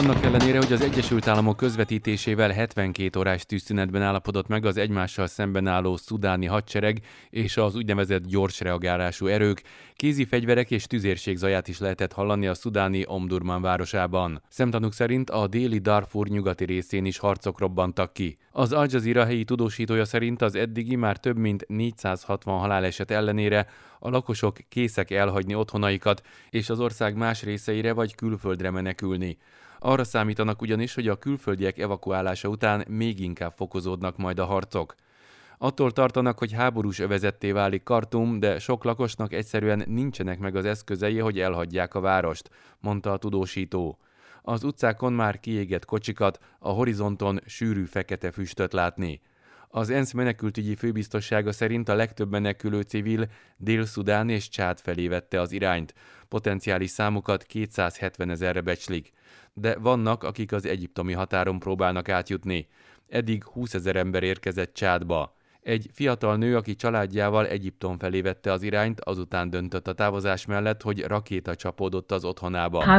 Annak ellenére, hogy az Egyesült Államok közvetítésével 72 órás tűzszünetben állapodott meg az egymással szemben álló szudáni hadsereg és az úgynevezett gyors reagálású erők, kézi fegyverek és tüzérség zaját is lehetett hallani a szudáni Omdurman városában. Szemtanúk szerint a déli Darfur nyugati részén is harcok robbantak ki. Az Al Jazeera helyi tudósítója szerint az eddigi már több mint 460 haláleset ellenére a lakosok készek elhagyni otthonaikat és az ország más részeire vagy külföldre menekülni. Arra számítanak ugyanis, hogy a külföldiek evakuálása után még inkább fokozódnak majd a harcok. Attól tartanak, hogy háborús övezetté válik Kartum, de sok lakosnak egyszerűen nincsenek meg az eszközei, hogy elhagyják a várost, mondta a tudósító. Az utcákon már kiégett kocsikat, a horizonton sűrű fekete füstöt látni. Az ENSZ menekültügyi főbiztossága szerint a legtöbb menekülő civil Dél-Szudán és Csád felé vette az irányt. Potenciális számukat 270 000-re becslik. De vannak, akik az egyiptomi határon próbálnak átjutni. Eddig 20 000 ember érkezett Csádba. Egy fiatal nő, aki családjával Egyiptom felé vette az irányt, azután döntött a távozás mellett, hogy rakéta csapódott az otthonába.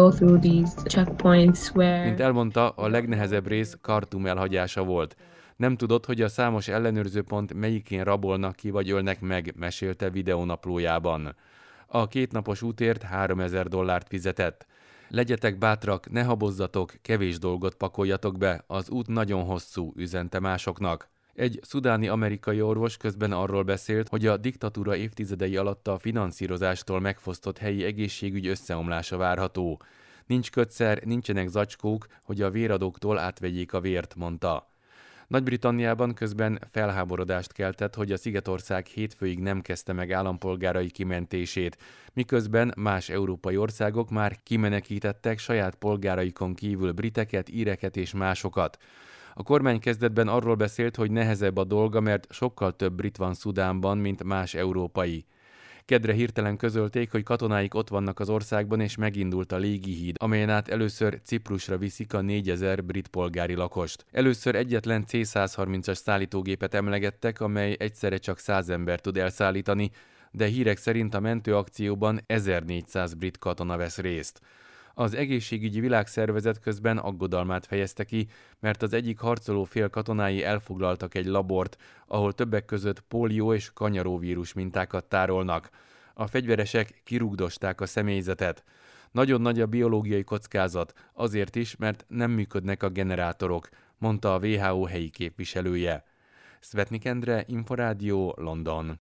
Mint elmondta, a legnehezebb rész Kartum elhagyása volt. Nem tudott, hogy a számos ellenőrzőpont melyikén rabolnak ki vagy ölnek meg, mesélte videónaplójában. A 2 napos útért $3000 fizetett. Legyetek bátrak, ne habozzatok, kevés dolgot pakoljatok be, az út nagyon hosszú, üzente másoknak. Egy szudáni amerikai orvos közben arról beszélt, hogy a diktatúra évtizedei alatt a finanszírozástól megfosztott helyi egészségügy összeomlása várható. Nincs kötszer, nincsenek zacskók, hogy a véradóktól átvegyék a vért, mondta. Nagy-Britanniában közben felháborodást keltett, hogy a Szigetország hétfőig nem kezdte meg állampolgárai kimentését, miközben más európai országok már kimenekítettek saját polgáraikon kívül briteket, íreket és másokat. A kormány kezdetben arról beszélt, hogy nehezebb a dolga, mert sokkal több brit van Szudánban, mint más európai. Keddre hirtelen közölték, hogy katonáik ott vannak az országban, és megindult a légihíd, amelyen át először Ciprusra viszik a 4000 brit polgári lakost. Először egyetlen C-130-as szállítógépet emlegettek, amely egyszerre csak 100 ember tud elszállítani, de hírek szerint a mentőakcióban 1400 brit katona vesz részt. Az egészségügyi világszervezet közben aggodalmát fejezte ki, mert az egyik harcoló fél katonái elfoglaltak egy labort, ahol többek között pólió és kanyaróvírus mintákat tárolnak. A fegyveresek kirúgdosták a személyzetet. Nagyon nagy a biológiai kockázat, azért is, mert nem működnek a generátorok, mondta a WHO helyi képviselője. Szvetnik Endre, Inforádió, London.